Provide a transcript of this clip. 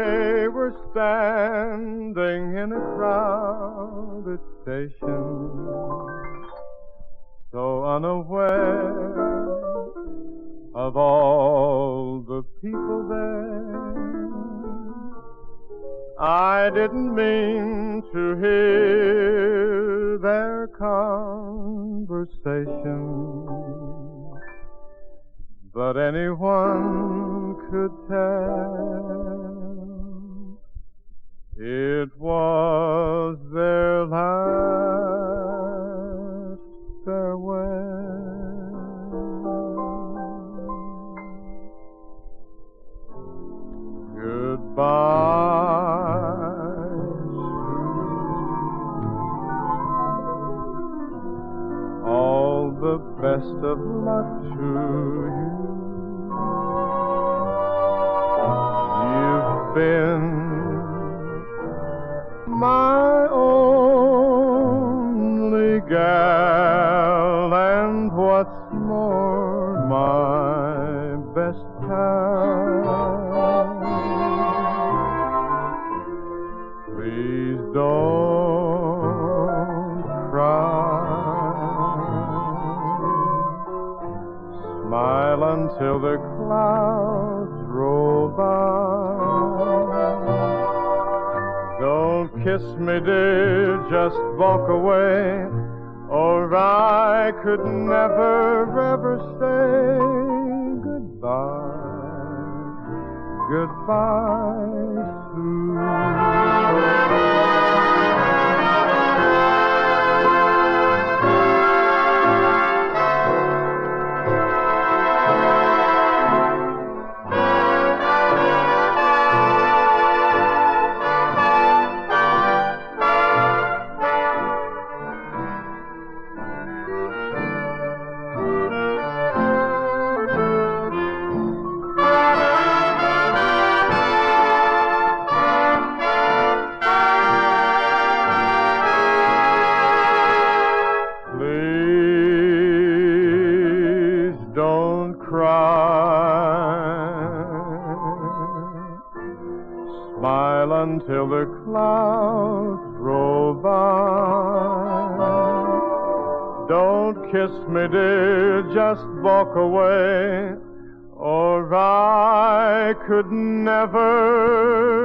they were standing in a crowded station, so unaware of all the people there. I didn't mean to hear their conversation, but anyone could tell it was their last farewell. Goodbye, Sue. All the best of luck to you. You've been my only gal, and what's more, my best pal. Please don't cry. Smile until the clouds roll by. Don't kiss me, dear, just walk away, or I could never, ever say goodbye. Goodbye, Sue. Don't cry. Smile until the clouds roll by. Don't kiss me, dear, just walk away, or I could never